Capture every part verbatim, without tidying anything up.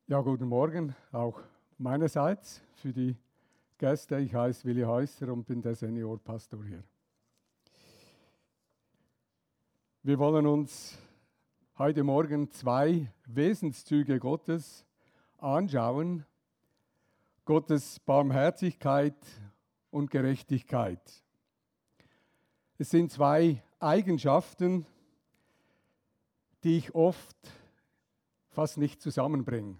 Ja, guten Morgen auch meinerseits für die Gäste. Ich heiße Willi Häusser und bin der Seniorpastor hier. Wir wollen uns heute Morgen zwei Wesenszüge Gottes anschauen: Gottes Barmherzigkeit und Gerechtigkeit. Es sind zwei Eigenschaften, die ich oft fast nicht zusammenbringe.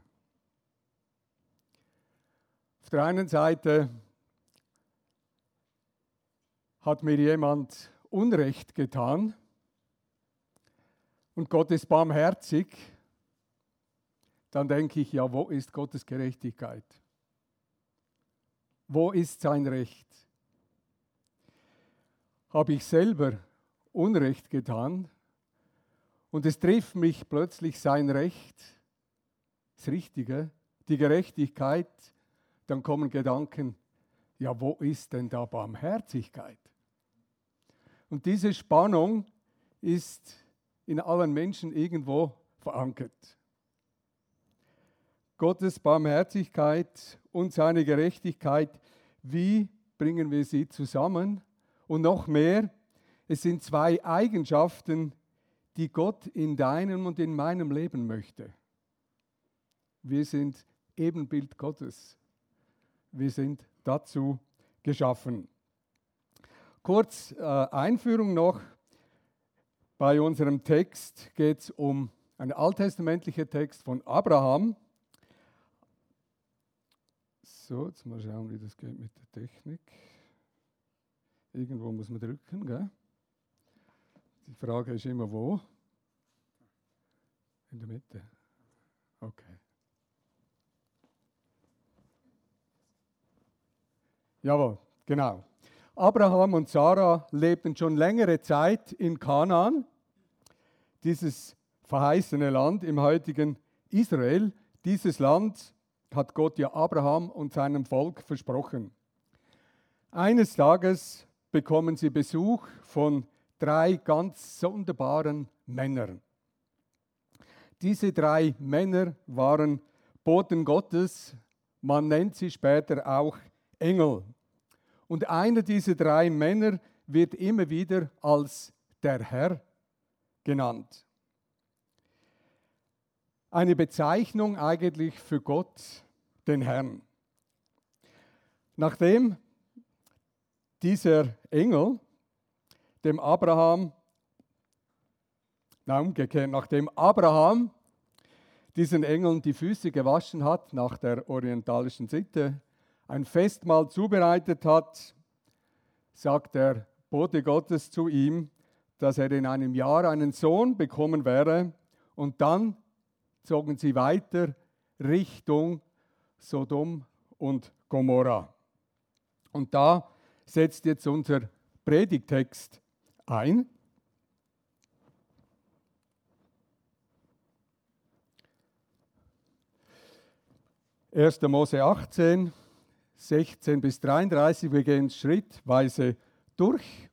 Auf der einen Seite hat mir jemand Unrecht getan und Gott ist barmherzig, dann denke ich, ja, wo ist Gottes Gerechtigkeit? Wo ist sein Recht? Habe ich selber Unrecht getan und es trifft mich plötzlich sein Recht, das Richtige, die Gerechtigkeit, dann kommen Gedanken, ja, wo ist denn da Barmherzigkeit? Und diese Spannung ist in allen Menschen irgendwo verankert. Gottes Barmherzigkeit und seine Gerechtigkeit, wie bringen wir sie zusammen? Und noch mehr, es sind zwei Eigenschaften, die Gott in deinem und in meinem Leben möchte. Wir sind Ebenbild Gottes. Wir sind dazu geschaffen. Kurz äh, Einführung noch. Bei unserem Text geht es um einen alttestamentlichen Text von Abraham. So, jetzt mal schauen, wie das geht mit der Technik. Irgendwo muss man drücken, gell? Die Frage ist immer, wo? In der Mitte. Okay. Jawohl, genau. Abraham und Sarah lebten schon längere Zeit in Kanaan, dieses verheißene Land im heutigen Israel. Dieses Land hat Gott ja Abraham und seinem Volk versprochen. Eines Tages bekommen sie Besuch von drei ganz sonderbaren Männern. Diese drei Männer waren Boten Gottes, man nennt sie später auch Engel. Und einer dieser drei Männer wird immer wieder als der Herr genannt. Eine Bezeichnung eigentlich für Gott, den Herrn. Nachdem dieser Engel dem Abraham, na umgekehrt, nachdem Abraham diesen Engeln die Füße gewaschen hat, nach der orientalischen Sitte, ein Festmahl zubereitet hat, sagt der Bote Gottes zu ihm, dass er in einem Jahr einen Sohn bekommen werde. Und dann zogen sie weiter Richtung Sodom und Gomorra. Und da setzt jetzt unser Predigtext ein. erster Mose achtzehn, sechzehn bis dreiunddreißig, wir gehen schrittweise durch.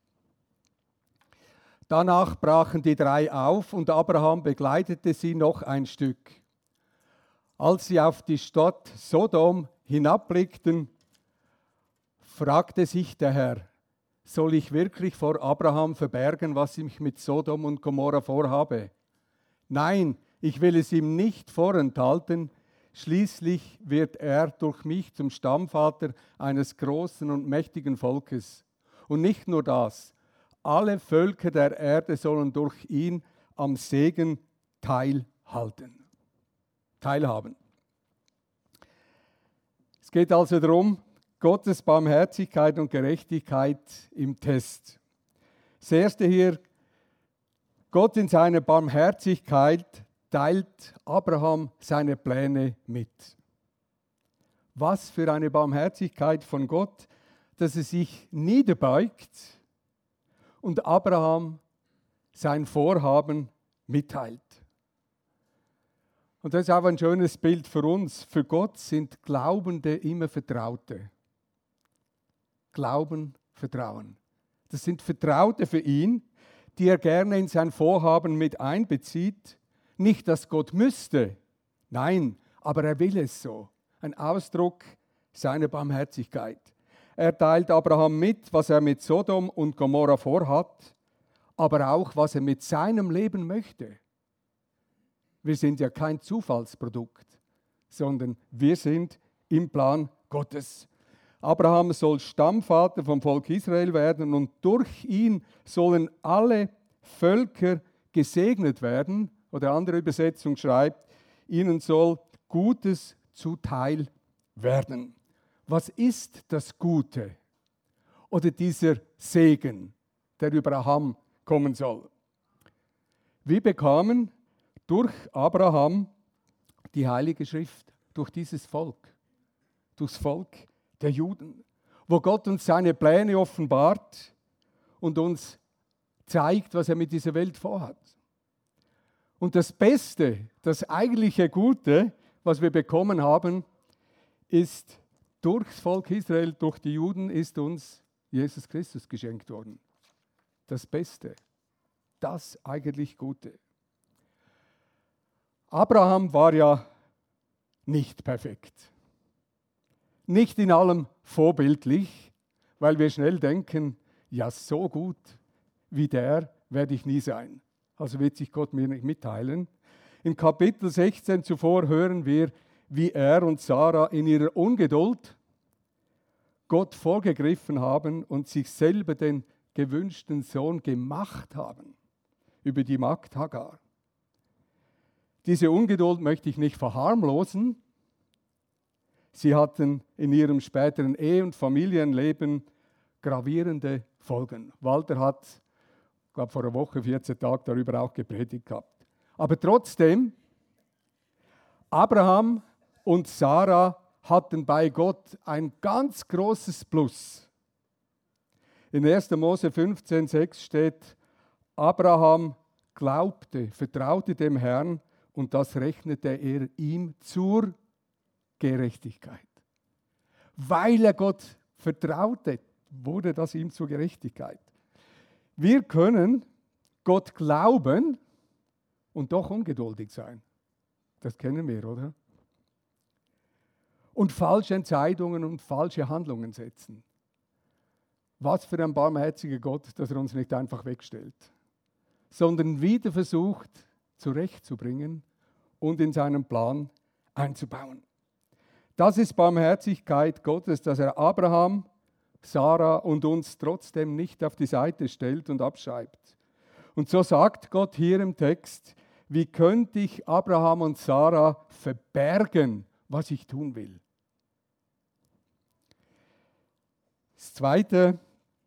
Danach brachen die drei auf und Abraham begleitete sie noch ein Stück. Als sie auf die Stadt Sodom hinabblickten, fragte sich der Herr, soll ich wirklich vor Abraham verbergen, was ich mit Sodom und Gomorra vorhabe? Nein, ich will es ihm nicht vorenthalten. Schließlich wird er durch mich zum Stammvater eines großen und mächtigen Volkes. Und nicht nur das, alle Völker der Erde sollen durch ihn am Segen teilhalten, teilhaben. Es geht also darum, Gottes Barmherzigkeit und Gerechtigkeit im Test. Das erste hier, Gott in seiner Barmherzigkeit teilt Abraham seine Pläne mit. Was für eine Barmherzigkeit von Gott, dass er sich niederbeugt und Abraham sein Vorhaben mitteilt. Und das ist auch ein schönes Bild für uns. Für Gott sind Glaubende immer Vertraute. Glauben, Vertrauen. Das sind Vertraute für ihn, die er gerne in sein Vorhaben mit einbezieht. Nicht, dass Gott müsste, nein, aber er will es so. Ein Ausdruck seiner Barmherzigkeit. Er teilt Abraham mit, was er mit Sodom und Gomorra vorhat, aber auch, was er mit seinem Leben möchte. Wir sind ja kein Zufallsprodukt, sondern wir sind im Plan Gottes. Abraham soll Stammvater vom Volk Israel werden und durch ihn sollen alle Völker gesegnet werden. Oder eine andere Übersetzung schreibt, ihnen soll Gutes zuteil werden. Was ist das Gute oder dieser Segen, der über Abraham kommen soll? Wir bekamen durch Abraham die Heilige Schrift, durch dieses Volk, durchs Volk der Juden, wo Gott uns seine Pläne offenbart und uns zeigt, was er mit dieser Welt vorhat. Und das Beste, das eigentliche Gute, was wir bekommen haben, ist durchs Volk Israel, durch die Juden, ist uns Jesus Christus geschenkt worden. Das Beste, das eigentlich Gute. Abraham war ja nicht perfekt. Nicht in allem vorbildlich, weil wir schnell denken, ja, so gut wie der werde ich nie sein. Also wird sich Gott mir nicht mitteilen. In Kapitel sechzehn zuvor hören wir, wie er und Sarah in ihrer Ungeduld Gott vorgegriffen haben und sich selber den gewünschten Sohn gemacht haben über die Magd Hagar. Diese Ungeduld möchte ich nicht verharmlosen. Sie hatten in ihrem späteren Ehe- und Familienleben gravierende Folgen. Walter hat, ich glaube vor einer Woche, vierzehn Tagen darüber auch gepredigt gehabt. Aber trotzdem, Abraham und Sarah hatten bei Gott ein ganz großes Plus. In erster Mose fünfzehn sechs steht, Abraham glaubte, vertraute dem Herrn und das rechnete er ihm zur Gerechtigkeit. Weil er Gott vertraute, wurde das ihm zur Gerechtigkeit. Wir können Gott glauben und doch ungeduldig sein. Das kennen wir, oder? Und falsche Entscheidungen und falsche Handlungen setzen. Was für ein barmherziger Gott, dass er uns nicht einfach wegstellt, sondern wieder versucht, zurechtzubringen und in seinen Plan einzubauen. Das ist Barmherzigkeit Gottes, dass er Abraham, Sarah und uns trotzdem nicht auf die Seite stellt und abschreibt. Und so sagt Gott hier im Text, wie könnte ich Abraham und Sarah verbergen, was ich tun will? Das Zweite,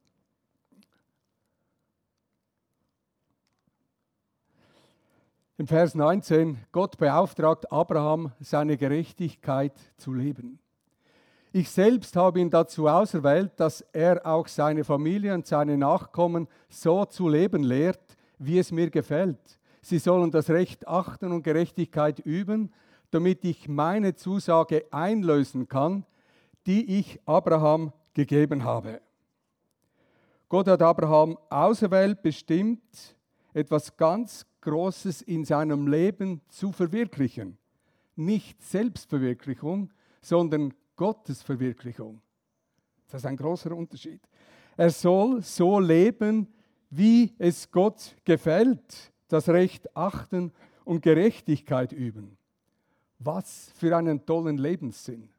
im Vers neunzehn, Gott beauftragt Abraham, seine Gerechtigkeit zu leben. Ich selbst habe ihn dazu auserwählt, dass er auch seine Familie und seine Nachkommen so zu leben lehrt, wie es mir gefällt. Sie sollen das Recht achten und Gerechtigkeit üben, damit ich meine Zusage einlösen kann, die ich Abraham gegeben habe. Gott hat Abraham auserwählt, bestimmt, etwas ganz Großes in seinem Leben zu verwirklichen. Nicht Selbstverwirklichung, sondern Gottes Verwirklichung. Das ist ein großer Unterschied. Er soll so leben, wie es Gott gefällt, das Recht achten und Gerechtigkeit üben. Was für einen tollen Lebenssinn.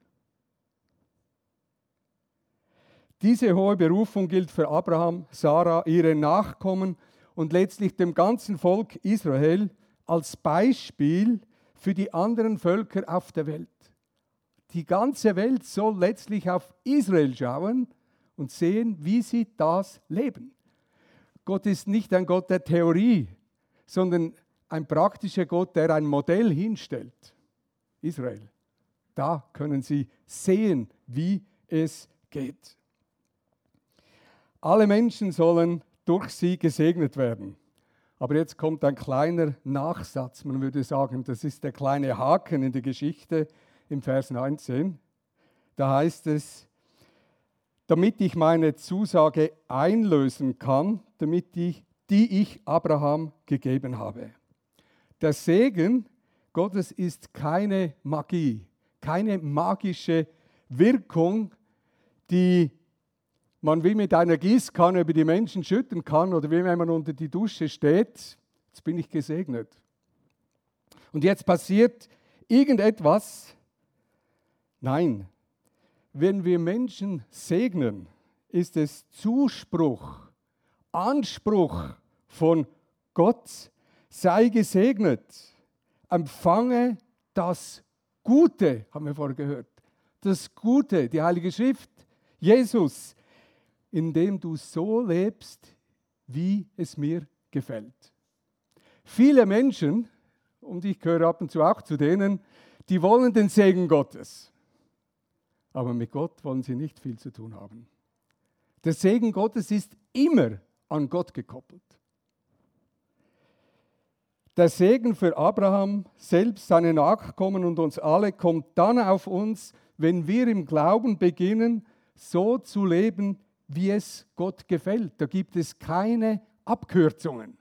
Diese hohe Berufung gilt für Abraham, Sarah, ihre Nachkommen und letztlich dem ganzen Volk Israel als Beispiel für die anderen Völker auf der Welt. Die ganze Welt soll letztlich auf Israel schauen und sehen, wie sie das leben. Gott ist nicht ein Gott der Theorie, sondern ein praktischer Gott, der ein Modell hinstellt. Israel. Da können sie sehen, wie es geht. Alle Menschen sollen durch sie gesegnet werden. Aber jetzt kommt ein kleiner Nachsatz. Man würde sagen, das ist der kleine Haken in der Geschichte im Vers neunzehn. Da heißt es, damit ich meine Zusage einlösen kann, damit ich, die ich Abraham gegeben habe. Der Segen Gottes ist keine Magie, keine magische Wirkung, die man wie mit einer Gießkanne über die Menschen schütten kann oder wie wenn man unter die Dusche steht. Jetzt bin ich gesegnet. Und jetzt passiert irgendetwas. Nein, wenn wir Menschen segnen, ist es Zuspruch, Anspruch von Gott, sei gesegnet, empfange das Gute, haben wir vorher gehört, das Gute, die Heilige Schrift, Jesus, indem du so lebst, wie es mir gefällt. Viele Menschen, und ich gehöre ab und zu auch zu denen, die wollen den Segen Gottes, aber mit Gott wollen sie nicht viel zu tun haben. Der Segen Gottes ist immer an Gott gekoppelt. Der Segen für Abraham, selbst seine Nachkommen und uns alle, kommt dann auf uns, wenn wir im Glauben beginnen, so zu leben, wie es Gott gefällt. Da gibt es keine Abkürzungen,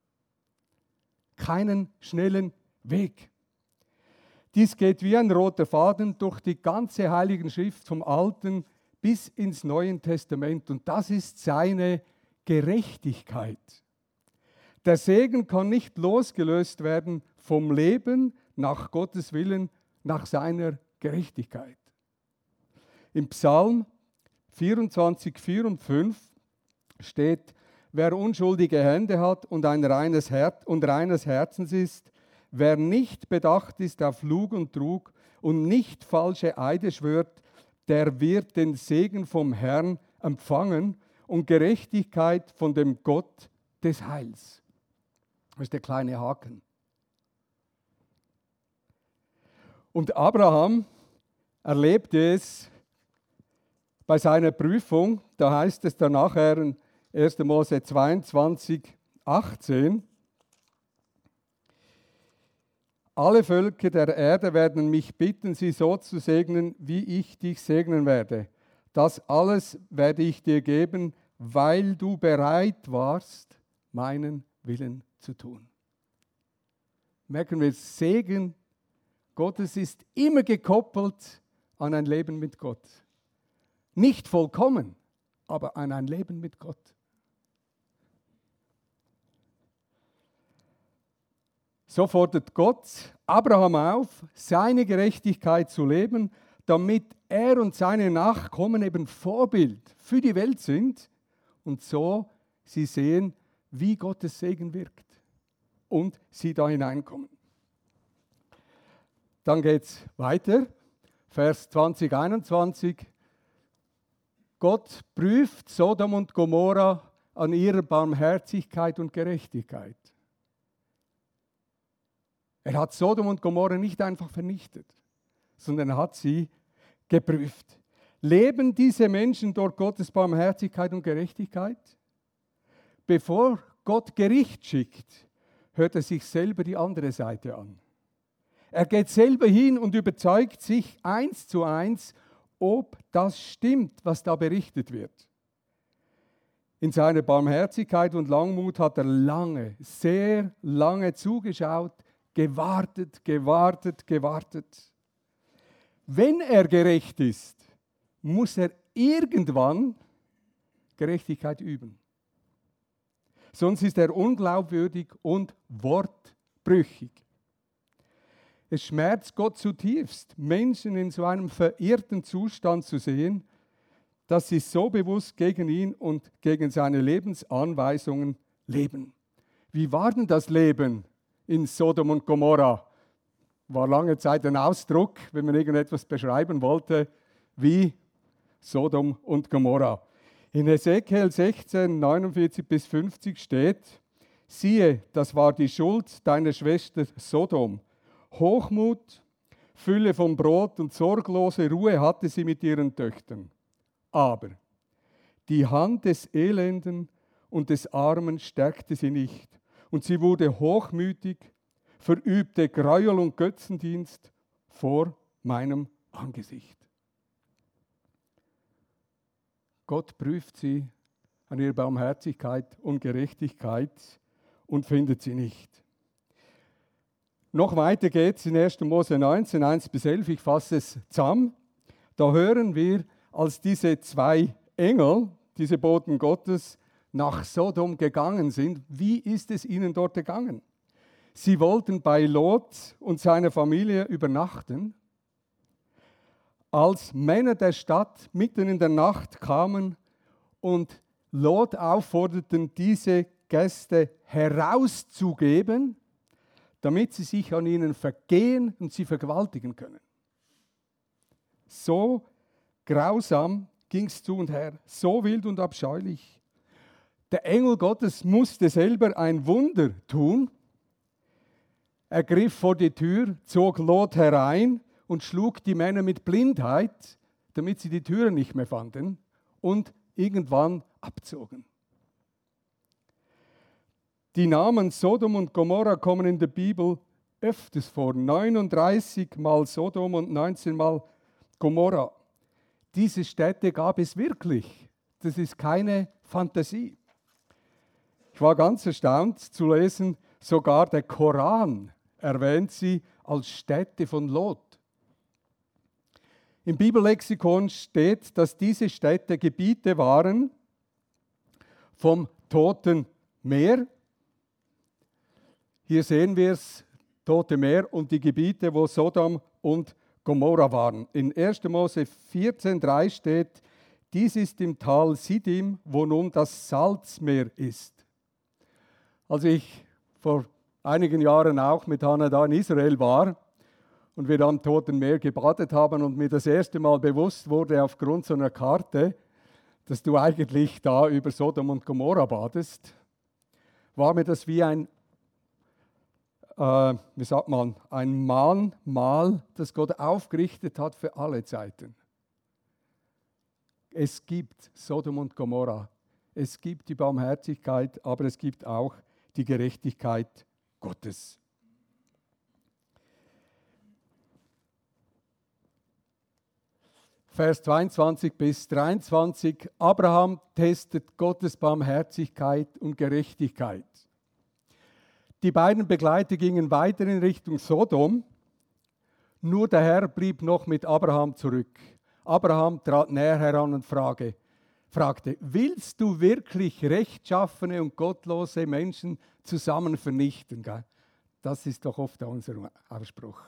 keinen schnellen Weg. Dies geht wie ein roter Faden durch die ganze Heilige Schrift vom Alten bis ins Neue Testament. Und das ist seine Gerechtigkeit. Der Segen kann nicht losgelöst werden vom Leben nach Gottes Willen, nach seiner Gerechtigkeit. Im Psalm vierundzwanzig, vier und fünf steht, wer unschuldige Hände hat und ein reines Herz und reines Herzens ist, wer nicht bedacht ist auf Lug und Trug und nicht falsche Eide schwört, der wird den Segen vom Herrn empfangen und Gerechtigkeit von dem Gott des Heils. Das ist der kleine Haken. Und Abraham erlebte es bei seiner Prüfung, da heißt es dann nachher in erster Mose zweiundzwanzig, achtzehn, alle Völker der Erde werden mich bitten, sie so zu segnen, wie ich dich segnen werde. Das alles werde ich dir geben, weil du bereit warst, meinen Willen zu tun. Merken wir, Segen Gottes ist immer gekoppelt an ein Leben mit Gott. Nicht vollkommen, aber an ein Leben mit Gott. So fordert Gott Abraham auf, seine Gerechtigkeit zu leben, damit er und seine Nachkommen eben Vorbild für die Welt sind und so sie sehen, wie Gottes Segen wirkt und sie da hineinkommen. Dann geht es weiter, Vers zwanzig, einundzwanzig. Gott prüft Sodom und Gomorra an ihrer Barmherzigkeit und Gerechtigkeit. Er hat Sodom und Gomorra nicht einfach vernichtet, sondern er hat sie geprüft. Leben diese Menschen durch Gottes Barmherzigkeit und Gerechtigkeit? Bevor Gott Gericht schickt, hört er sich selber die andere Seite an. Er geht selber hin und überzeugt sich eins zu eins, ob das stimmt, was da berichtet wird. In seiner Barmherzigkeit und Langmut hat er lange, sehr lange zugeschaut, gewartet, gewartet, gewartet. Wenn er gerecht ist, muss er irgendwann Gerechtigkeit üben. Sonst ist er unglaubwürdig und wortbrüchig. Es schmerzt Gott zutiefst, Menschen in so einem verirrten Zustand zu sehen, dass sie so bewusst gegen ihn und gegen seine Lebensanweisungen leben. Wie war denn das Leben in Sodom und Gomorra? War lange Zeit ein Ausdruck, wenn man irgendetwas beschreiben wollte, wie Sodom und Gomorra. In Hesekiel sechzehn, neunundvierzig bis fünfzig steht, siehe, das war die Schuld deiner Schwester Sodom. Hochmut, Fülle von Brot und sorglose Ruhe hatte sie mit ihren Töchtern. Aber die Hand des Elenden und des Armen stärkte sie nicht. Und sie wurde hochmütig, verübte Gräuel und Götzendienst vor meinem Angesicht. Gott prüft sie an ihrer Barmherzigkeit und Gerechtigkeit und findet sie nicht. Noch weiter geht es in erster Mose neunzehn, eins bis elf, ich fasse es zusammen. Da hören wir, als diese zwei Engel, diese Boten Gottes, nach Sodom gegangen sind, wie ist es ihnen dort gegangen? Sie wollten bei Lot und seiner Familie übernachten. Als Männer der Stadt mitten in der Nacht kamen und Lot aufforderten, diese Gäste herauszugeben, damit sie sich an ihnen vergehen und sie vergewaltigen können. So grausam ging es zu und her, so wild und abscheulich. Der Engel Gottes musste selber ein Wunder tun. Er griff vor die Tür, zog Lot herein und schlug die Männer mit Blindheit, damit sie die Türen nicht mehr fanden und irgendwann abzogen. Die Namen Sodom und Gomorra kommen in der Bibel öfters vor. neununddreißig Mal Sodom und neunzehn Mal Gomorra. Diese Städte gab es wirklich. Das ist keine Fantasie. Ich war ganz erstaunt zu lesen, sogar der Koran erwähnt sie als Städte von Lot. Im Bibellexikon steht, dass diese Städte Gebiete waren vom Toten Meer. Hier sehen wir es, Tote Meer und die Gebiete, wo Sodom und Gomorra waren. In erster Mose vierzehn drei steht, dies ist im Tal Siddim, wo nun das Salzmeer ist. Als ich vor einigen Jahren auch mit Hannah da in Israel war und wir am Toten Meer gebadet haben und mir das erste Mal bewusst wurde aufgrund so einer Karte, dass du eigentlich da über Sodom und Gomorra badest, war mir das wie ein Äh, wie sagt man, ein Mahnmal, das Gott aufgerichtet hat für alle Zeiten. Es gibt Sodom und Gomorra, es gibt die Barmherzigkeit, aber es gibt auch die Gerechtigkeit Gottes. Vers zweiundzwanzig bis dreiundzwanzig, Abraham testet Gottes Barmherzigkeit und Gerechtigkeit. Die beiden Begleiter gingen weiter in Richtung Sodom, nur der Herr blieb noch mit Abraham zurück. Abraham trat näher heran und frage, fragte, willst du wirklich rechtschaffene und gottlose Menschen zusammen vernichten? Das ist doch oft unser Ausspruch.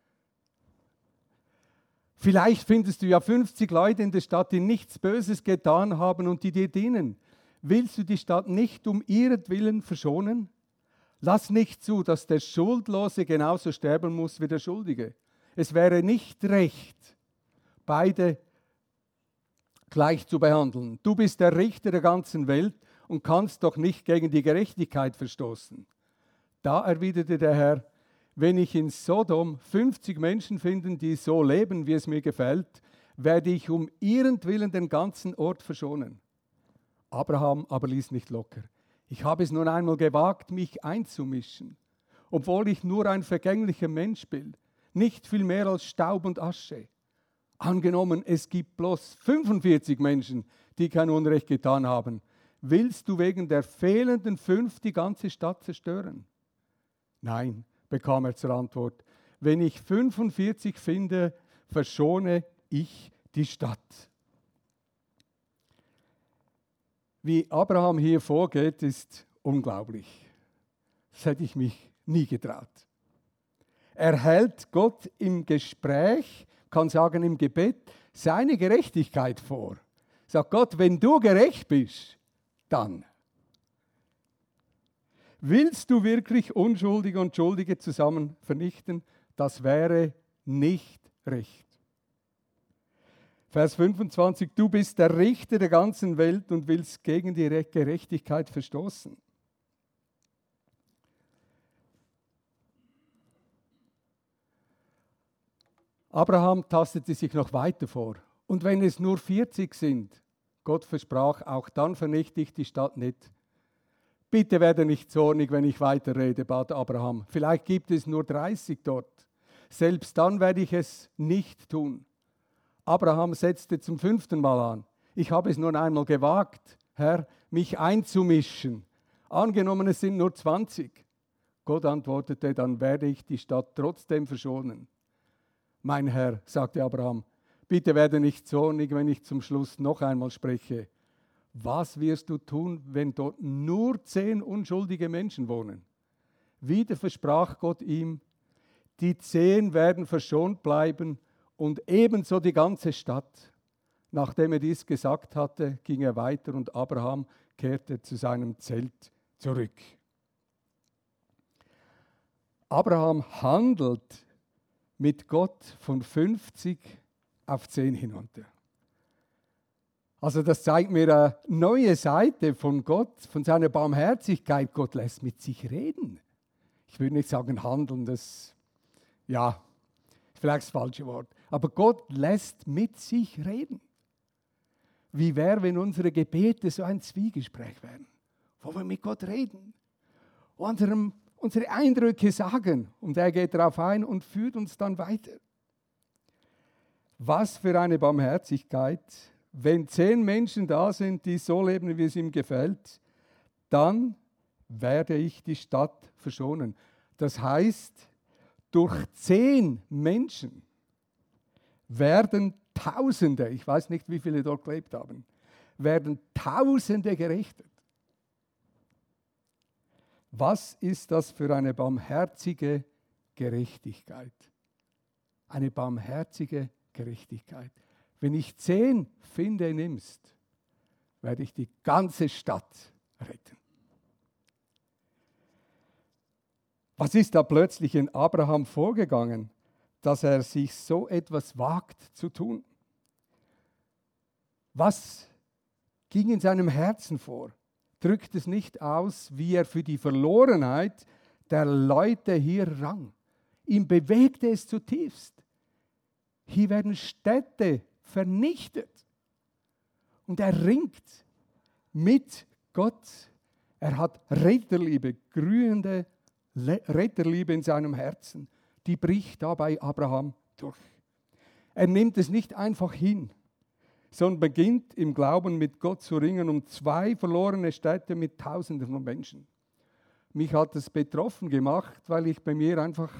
Vielleicht findest du ja fünfzig Leute in der Stadt, die nichts Böses getan haben und die dir dienen. Willst du die Stadt nicht um ihretwillen verschonen? Lass nicht zu, dass der Schuldlose genauso sterben muss wie der Schuldige. Es wäre nicht recht, beide gleich zu behandeln. Du bist der Richter der ganzen Welt und kannst doch nicht gegen die Gerechtigkeit verstoßen. Da erwiderte der Herr, wenn ich in Sodom fünfzig Menschen finde, die so leben, wie es mir gefällt, werde ich um ihretwillen den ganzen Ort verschonen. Abraham aber ließ nicht locker. Ich habe es nun einmal gewagt, mich einzumischen, obwohl ich nur ein vergänglicher Mensch bin, nicht viel mehr als Staub und Asche. Angenommen, es gibt bloß fünfundvierzig Menschen, die kein Unrecht getan haben. Willst du wegen der fehlenden fünf die ganze Stadt zerstören? Nein, bekam er zur Antwort. Wenn ich fünfundvierzig finde, verschone ich die Stadt. Wie Abraham hier vorgeht, ist unglaublich. Das hätte ich mich nie getraut. Er hält Gott im Gespräch, kann sagen im Gebet, seine Gerechtigkeit vor. Sagt Gott, wenn du gerecht bist, dann. Willst du wirklich Unschuldige und Schuldige zusammen vernichten? Das wäre nicht recht. Vers fünfundzwanzig, du bist der Richter der ganzen Welt und willst gegen die Gerechtigkeit verstoßen. Abraham tastete sich noch weiter vor. Und wenn es nur vierzig sind, Gott versprach, auch dann vernichte ich die Stadt nicht. Bitte werde nicht zornig, wenn ich weiterrede, bat Abraham. Vielleicht gibt es nur dreißig dort. Selbst dann werde ich es nicht tun. Abraham setzte zum fünften Mal an. Ich habe es nun einmal gewagt, Herr, mich einzumischen. Angenommen, es sind nur zwanzig. Gott antwortete, dann werde ich die Stadt trotzdem verschonen. Mein Herr, sagte Abraham, bitte werde nicht zornig, wenn ich zum Schluss noch einmal spreche. Was wirst du tun, wenn dort nur zehn unschuldige Menschen wohnen? Wieder versprach Gott ihm, die zehn werden verschont bleiben und ebenso die ganze Stadt. Nachdem er dies gesagt hatte, ging er weiter und Abraham kehrte zu seinem Zelt zurück. Abraham handelt mit Gott von fünfzig auf zehn hinunter. Also das zeigt mir eine neue Seite von Gott, von seiner Barmherzigkeit. Gott lässt mit sich reden. Ich würde nicht sagen handeln, das ja, vielleicht das falsche Wort. Aber Gott lässt mit sich reden. Wie wäre, wenn unsere Gebete so ein Zwiegespräch wären, wo wir mit Gott reden, unserem, unsere Eindrücke sagen und er geht darauf ein und führt uns dann weiter. Was für eine Barmherzigkeit, wenn zehn Menschen da sind, die so leben, wie es ihm gefällt, dann werde ich die Stadt verschonen. Das heißt, durch zehn Menschen werden Tausende, ich weiß nicht, wie viele dort gelebt haben, werden Tausende gerichtet. Was ist das für eine barmherzige Gerechtigkeit? Eine barmherzige Gerechtigkeit. Wenn ich zehn Finde nimmst, werde ich die ganze Stadt retten. Was ist da plötzlich in Abraham vorgegangen, dass er sich so etwas wagt zu tun? Was ging in seinem Herzen vor? Drückt es nicht aus, wie er für die Verlorenheit der Leute hier rang. Ihm bewegte es zutiefst. Hier werden Städte vernichtet. Und er ringt mit Gott. Er hat Retterliebe, glühende Retterliebe in seinem Herzen. Die bricht da bei Abraham durch. Er nimmt es nicht einfach hin, sondern beginnt im Glauben mit Gott zu ringen um zwei verlorene Städte mit Tausenden von Menschen. Mich hat es betroffen gemacht, weil ich bei mir einfach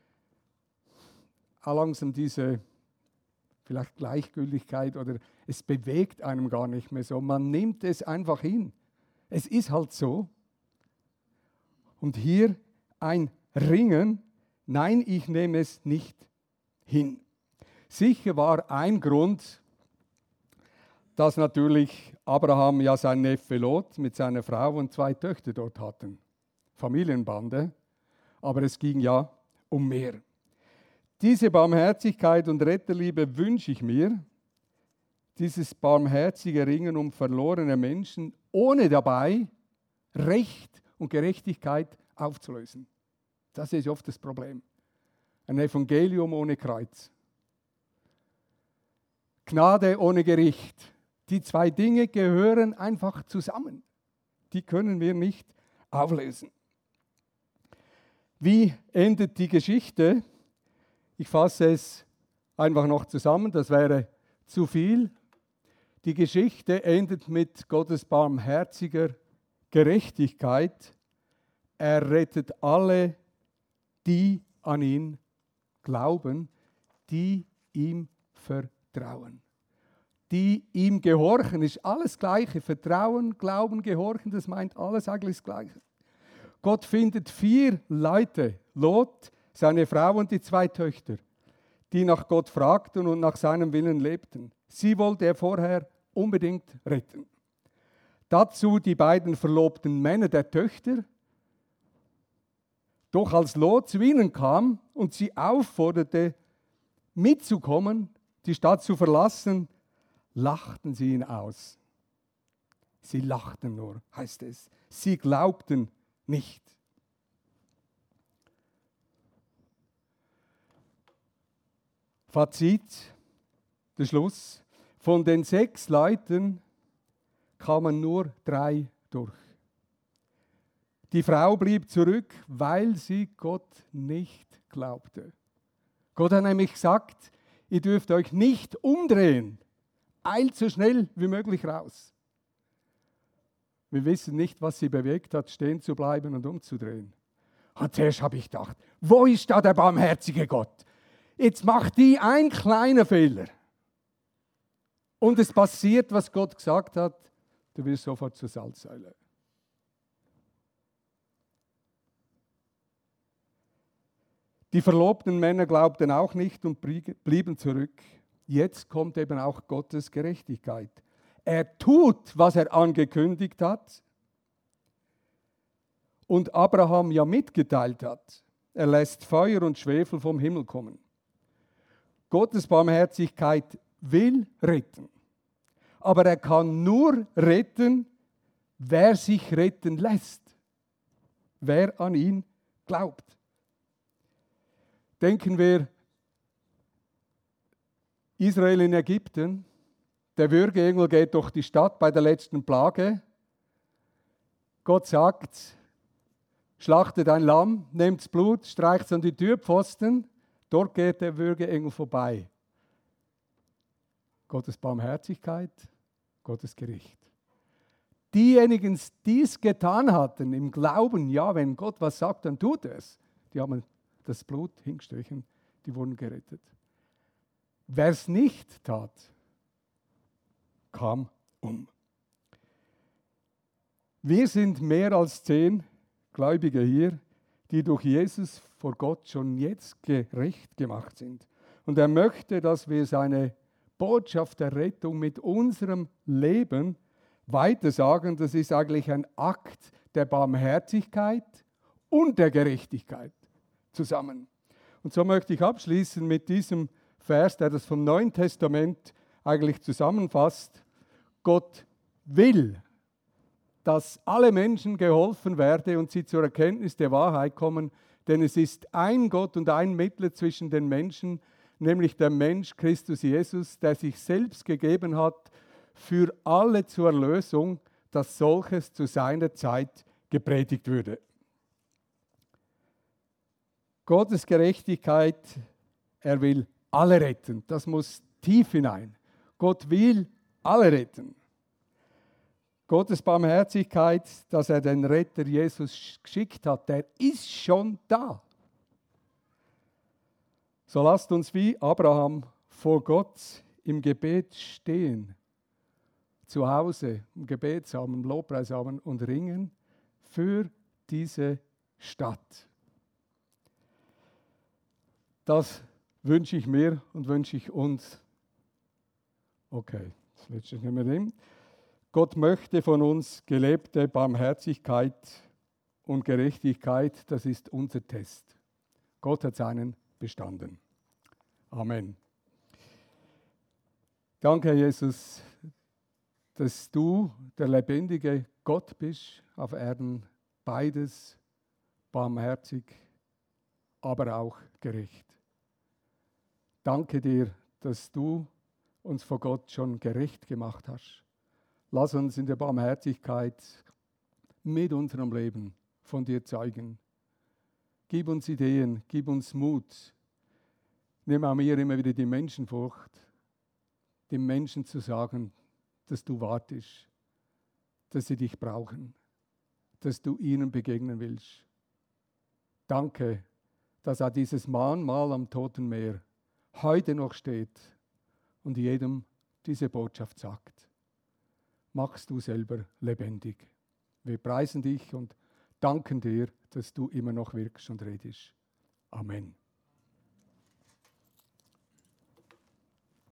langsam diese vielleicht Gleichgültigkeit oder es bewegt einem gar nicht mehr so. Man nimmt es einfach hin. Es ist halt so. Und hier ein Ringen, nein, ich nehme es nicht hin. Sicher war ein Grund, dass natürlich Abraham ja sein Neffe Lot mit seiner Frau und zwei Töchter dort hatten. Familienbande, aber es ging ja um mehr. Diese Barmherzigkeit und Retterliebe wünsche ich mir, dieses barmherzige Ringen um verlorene Menschen, ohne dabei Recht und Gerechtigkeit aufzulösen. Das ist oft das Problem. Ein Evangelium ohne Kreuz. Gnade ohne Gericht. Die zwei Dinge gehören einfach zusammen. Die können wir nicht auflösen. Wie endet die Geschichte? Ich fasse es einfach noch zusammen, das wäre zu viel. Die Geschichte endet mit Gottes barmherziger Gerechtigkeit. Er rettet alle, die an ihn glauben, die ihm vertrauen. Die ihm gehorchen, ist alles Gleiche. Vertrauen, Glauben, Gehorchen, das meint alles eigentlich das Gleiche. Gott findet vier Leute, Lot, seine Frau und die zwei Töchter, die nach Gott fragten und nach seinem Willen lebten. Sie wollte er vorher unbedingt retten. Dazu die beiden verlobten Männer der Töchter. Doch als Lot zu ihnen kam und sie aufforderte, mitzukommen, die Stadt zu verlassen, lachten sie ihn aus. Sie lachten nur, heißt es. Sie glaubten nicht. Fazit, der Schluss. Von den sechs Leuten kamen nur drei durch. Die Frau blieb zurück, weil sie Gott nicht glaubte. Gott hat nämlich gesagt, ihr dürft euch nicht umdrehen. Eilt so schnell wie möglich raus. Wir wissen nicht, was sie bewegt hat, stehen zu bleiben und umzudrehen. Und zuerst habe ich gedacht, wo ist da der barmherzige Gott? Jetzt macht die ein kleiner Fehler. Und es passiert, was Gott gesagt hat, du wirst sofort zur Salzsäule. Die verlobten Männer glaubten auch nicht und blieben zurück. Jetzt kommt eben auch Gottes Gerechtigkeit. Er tut, was er angekündigt hat und Abraham ja mitgeteilt hat. Er lässt Feuer und Schwefel vom Himmel kommen. Gottes Barmherzigkeit will retten. Aber er kann nur retten, wer sich retten lässt. Wer an ihn glaubt. Denken wir Israel in Ägypten. Der Würgeengel geht durch die Stadt bei der letzten Plage. Gott sagt, schlachtet ein Lamm, nehmt das Blut, streicht es an die Türpfosten. Dort geht der Würgeengel vorbei. Gottes Barmherzigkeit, Gottes Gericht. Diejenigen, die es getan hatten, im Glauben, ja, wenn Gott was sagt, dann tut er es. Die haben das Blut hingestrichen, die wurden gerettet. Wer es nicht tat, kam um. Wir sind mehr als zehn Gläubige hier, die durch Jesus vor Gott schon jetzt gerecht gemacht sind. Und er möchte, dass wir seine Botschaft der Rettung mit unserem Leben weitersagen. Das ist eigentlich ein Akt der Barmherzigkeit und der Gerechtigkeit zusammen. Und so möchte ich abschließen mit diesem Vers, der das vom Neuen Testament eigentlich zusammenfasst. Gott will, dass alle Menschen geholfen werden und sie zur Erkenntnis der Wahrheit kommen, denn es ist ein Gott und ein Mittler zwischen den Menschen, nämlich der Mensch Christus Jesus, der sich selbst gegeben hat für alle zur Erlösung, dass solches zu seiner Zeit gepredigt würde. Gottes Gerechtigkeit, er will alle retten. Das muss tief hinein. Gott will alle retten. Gottes Barmherzigkeit, dass er den Retter Jesus geschickt hat, der ist schon da. So lasst uns wie Abraham vor Gott im Gebet stehen, zu Hause im Gebetssaal, im Lobpreissaal und ringen für diese Stadt. Das wünsche ich mir und wünsche ich uns. Okay, das letzte nicht mehr drin. Gott möchte von uns gelebte Barmherzigkeit und Gerechtigkeit. Das ist unser Test. Gott hat seinen bestanden. Amen. Danke, Herr Jesus, dass du der lebendige Gott bist auf Erden. Beides barmherzig, aber auch gerecht. Danke dir, dass du uns vor Gott schon gerecht gemacht hast. Lass uns in der Barmherzigkeit mit unserem Leben von dir zeigen. Gib uns Ideen, gib uns Mut. Nimm auch mir immer wieder die Menschenfurcht, den Menschen zu sagen, dass du wartest, dass sie dich brauchen, dass du ihnen begegnen willst. Danke, dass auch dieses Mahnmal am Toten Meer heute noch steht und jedem diese Botschaft sagt. Machst du selber lebendig. Wir preisen dich und danken dir, dass du immer noch wirkst und redest. Amen.